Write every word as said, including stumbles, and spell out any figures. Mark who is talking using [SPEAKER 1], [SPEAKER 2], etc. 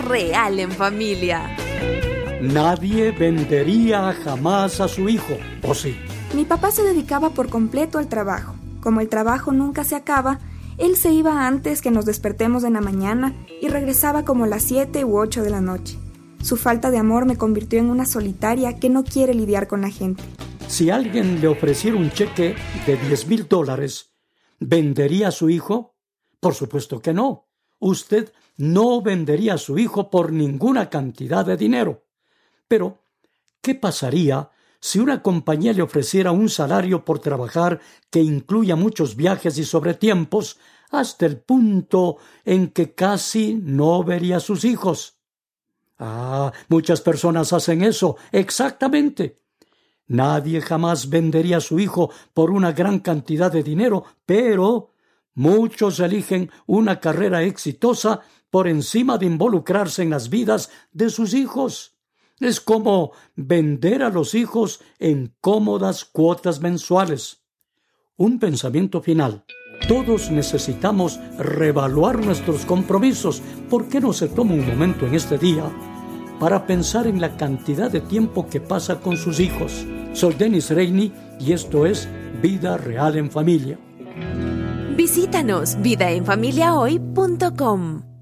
[SPEAKER 1] real en familia.
[SPEAKER 2] Nadie vendería jamás a su hijo, ¿o sí?
[SPEAKER 3] Mi papá se dedicaba por completo al trabajo. Como el trabajo nunca se acaba, él se iba antes que nos despertemos en la mañana y regresaba como a las siete u ocho de la noche. Su falta de amor me convirtió en una solitaria que no quiere lidiar con la gente.
[SPEAKER 2] Si alguien le ofreciera un cheque de diez mil dólares, ¿vendería a su hijo? Por supuesto que no. Usted no vendería a su hijo por ninguna cantidad de dinero. Pero, ¿qué pasaría si una compañía le ofreciera un salario por trabajar que incluya muchos viajes y sobretiempos hasta el punto en que casi no vería a sus hijos? Ah, muchas personas hacen eso, exactamente. Nadie jamás vendería a su hijo por una gran cantidad de dinero, pero muchos eligen una carrera exitosa por encima de involucrarse en las vidas de sus hijos. Es como vender a los hijos en cómodas cuotas mensuales. Un pensamiento final. Todos necesitamos reevaluar nuestros compromisos. ¿Por qué no se toma un momento en este día para pensar en la cantidad de tiempo que pasa con sus hijos? Soy Dennis Reini y esto es Vida Real en Familia.
[SPEAKER 1] Visítanos vida en familia hoy punto com.